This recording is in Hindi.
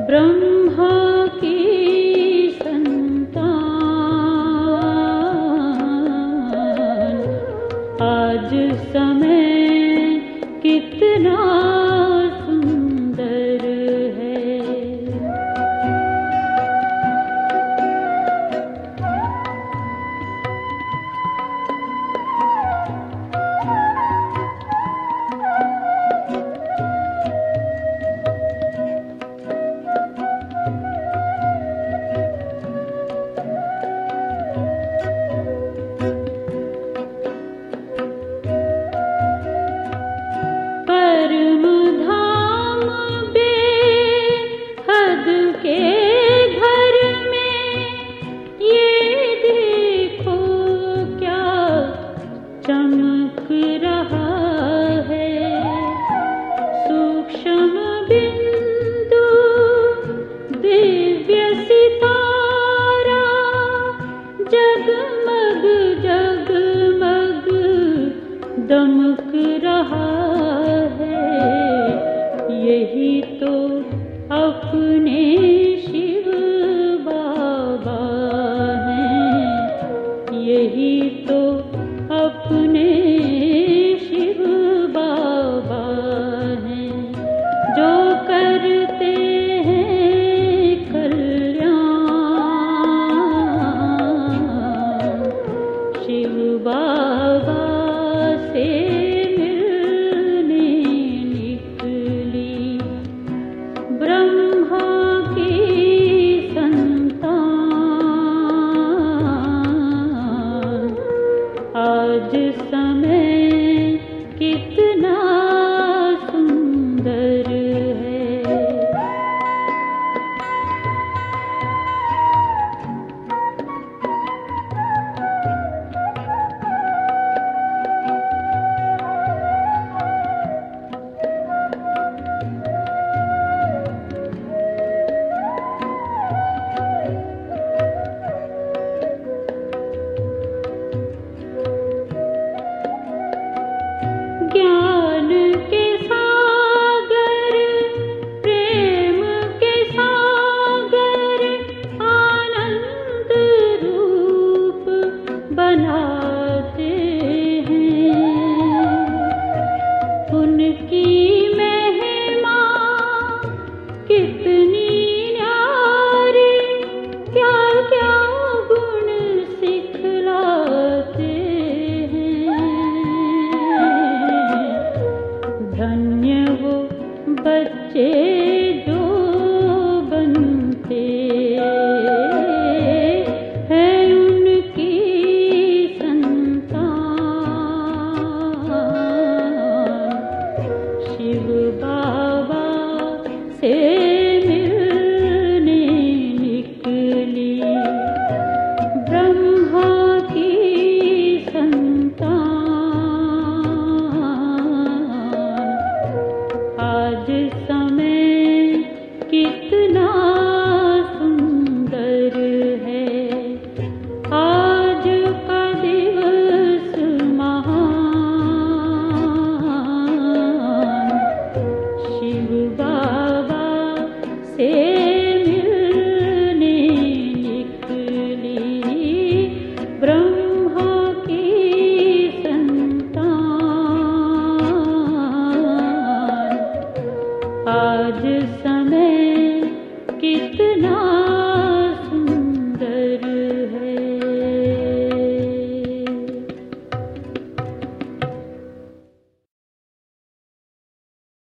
ब्रह्मा की संतान, आज समय कितना सुंदर है। चमक रहा है सूक्ष्म बिंदु दिव्य सितारा, जगमग जगमग दमक रहा है। यही तो अपने शिव बाबा हैं, यही तो अपने शिव बाबा हैं, जो करते हैं कल्याण। शिव बाबा से मिलने निकली ब्रह्मा की संतान, आज समय कितना सुंदर है। ज्ञान के सागर, प्रेम के सागर, आनंद रूप बनाते हैं। उनकी महिमा कितनी न्यारी, क्या क्या गुण सिखलाते हैं। धन्य वो बच्चे जो बनते हैं उनकी संतान। शिव बाबा से मिलने निकली ब्रह्मा की संतान, आज समय कितना सुंदर है। आज का दिवस महान, शिव बाबा से मिलने निकली ब्रह्मा की संतान, आज